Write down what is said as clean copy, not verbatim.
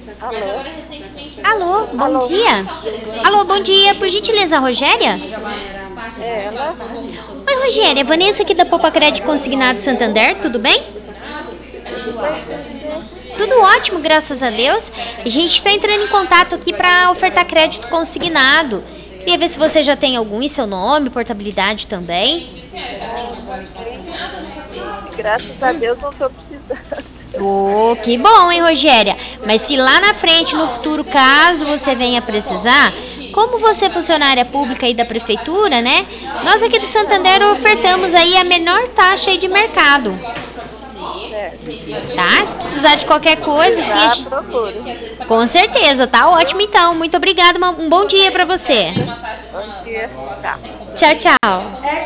Alô? Alô, bom Alô? dia. Alô, bom dia. Por gentileza, Rogéria? Ela? Oi, Rogéria. Vanessa aqui da Poupa Crédito Consignado Santander, tudo bem? Tudo bem com você? Tudo ótimo, graças a Deus. A gente está entrando em contato aqui para ofertar crédito consignado. Queria ver se você já tem algum em seu nome, portabilidade também. Ah, não tenho. Graças a Deus não estou precisando. Oh, que bom, hein, Rogéria? Mas se lá na frente, no futuro, caso você venha precisar, como você é funcionária pública aí da prefeitura, né? Nós aqui do Santander ofertamos aí a menor taxa aí de mercado, Certo. tá? Se precisar de qualquer coisa, assim, Precisar, procuro. com certeza, tá ótimo então. Muito obrigada, um bom dia pra você. Bom dia. Tchau. Tchau, tchau.